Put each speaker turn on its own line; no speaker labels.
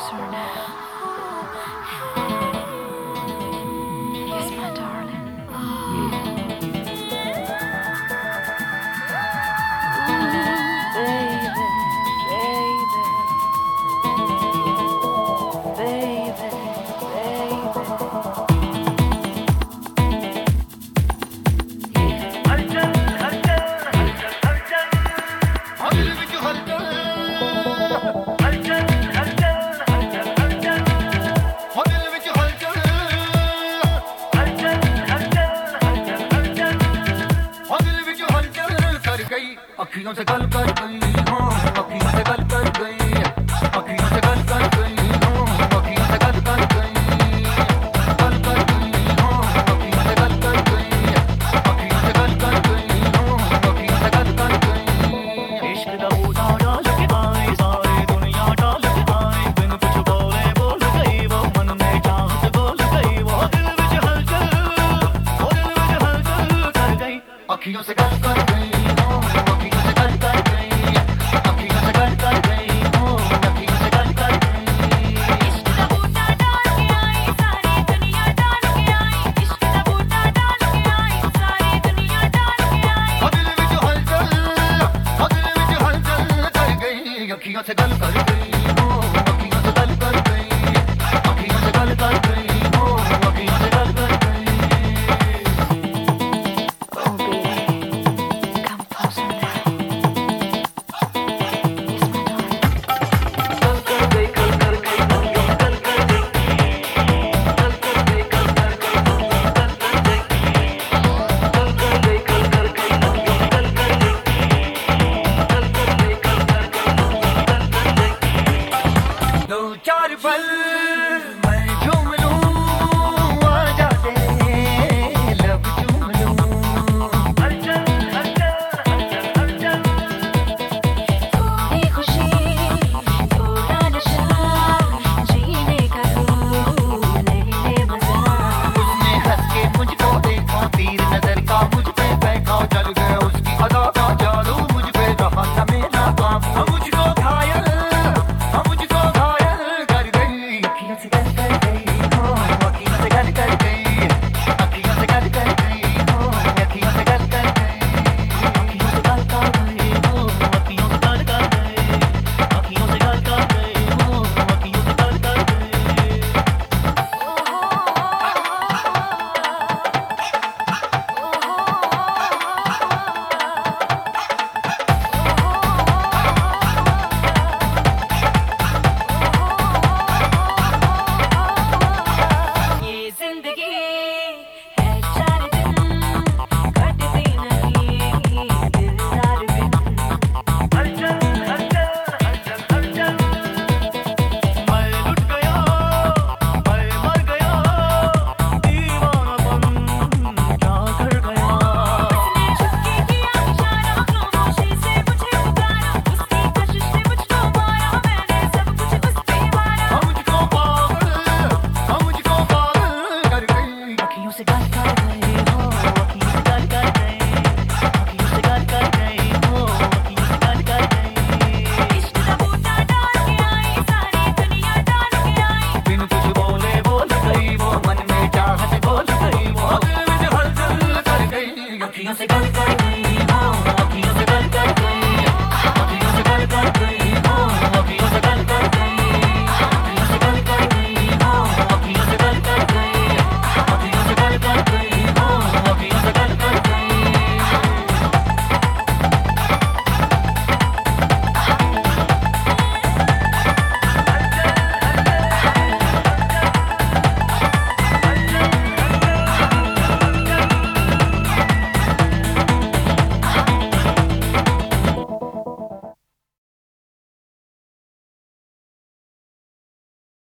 closer now. Yes, my darling.
अखियों से गल कर गई हो, अखियों से गल कर गई, अखियों से गल कर गई हो, अखियों से गल कर गई, गल कर गई हो, अखियों से गल कर गई, अखियों से गल कर गई हो, अखियों से गल कर गई।
इश्क दा बूटा डाल के आए, सारी दुनिया डाल के आए, बिन कुछ बोले बोल गई वो, मन में चाहत बोल गई वो, दिल विच हलचल, वो दिल विच हलचल कर गई।
अखियों से गल कर गई हो, अखियों से गल कर गई, अखियों से गल कर गई हो, अखियों से गल कर गई।
इश्क दा बूटा डाल के आई, सारी दुनिया डाल के आई, इश्क दा बूटा डाल के आई, सारी दुनिया डाल के आई।
ओ दिल विच हलचल, ओ दिल विच हलचल कर गई, अखियों से गल कर गई हो, अखियों से गल कर गई, अखियों से गल कर गई हो, अखियों से गल कर गई।
Oh baby, come closer now. Yes, my darling.
कल कर गई, कल कर गई, दुनिया कल कर गई, कल कर गई, कल कर गई, दुनिया कल कर गई, कल कर गई, कल कर गई, दुनिया कल कर गई, कल कर गई, कल कर गई, दुनिया कल कर गई।
दो चार पल